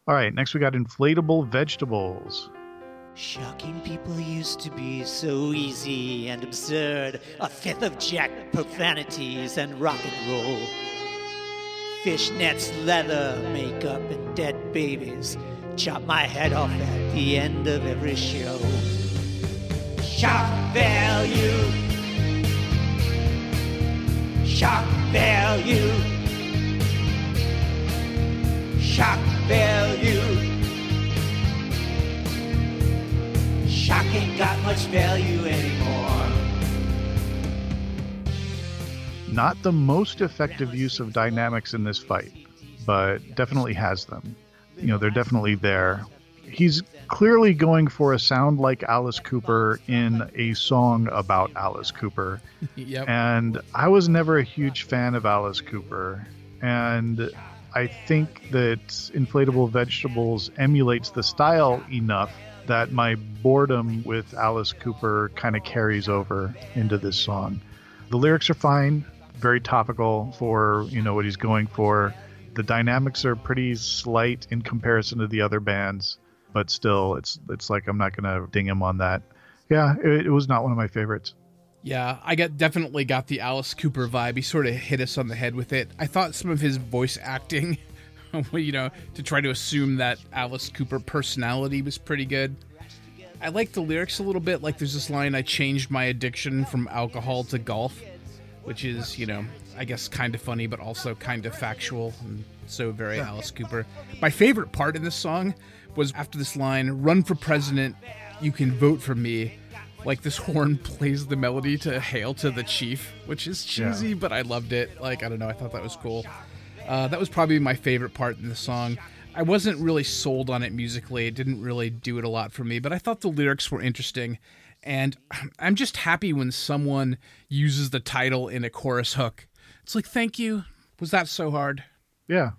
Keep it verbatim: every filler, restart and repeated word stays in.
All right, next we got Inflatable Vegetables. Shocking people used to be so easy and absurd. A fifth of jack profanities and rock and roll. Fishnets, leather, makeup, and dead babies. Chop my head off at the end of every show. Shock value. Shock value. Shock value. Shock ain't got much value anymore. Not the most effective use of dynamics in this fight, but definitely has them. You know, they're definitely there. He's clearly going for a sound like Alice Cooper in a song about Alice Cooper. Yep. And I was never a huge fan of Alice Cooper. And I think that Inflatable Vegetables emulates the style enough that my boredom with Alice Cooper kind of carries over into this song. The lyrics are fine, very topical for, you know, what he's going for. The dynamics are pretty slight in comparison to the other bands, but still, it's it's like I'm not going to ding him on that. Yeah, it, it was not one of my favorites. Yeah, I got definitely got the Alice Cooper vibe. He sort of hit us on the head with it. I thought some of his voice acting, you know, to try to assume that Alice Cooper personality was pretty good. I like the lyrics a little bit. Like there's this line, I changed my addiction from alcohol to golf, which is, you know, I guess kind of funny, but also kind of factual and so very yeah. Alice Cooper. My favorite part in this song was after this line, run for president, you can vote for me. Like this horn plays the melody to Hail to the Chief, which is cheesy, yeah. but I loved it. Like, I don't know, I thought that was cool. Uh, that was probably my favorite part in the song. I wasn't really sold on it musically. It didn't really do it a lot for me, but I thought the lyrics were interesting. And I'm just happy when someone uses the title in a chorus hook. It's like, thank you. Was that so hard? Yeah,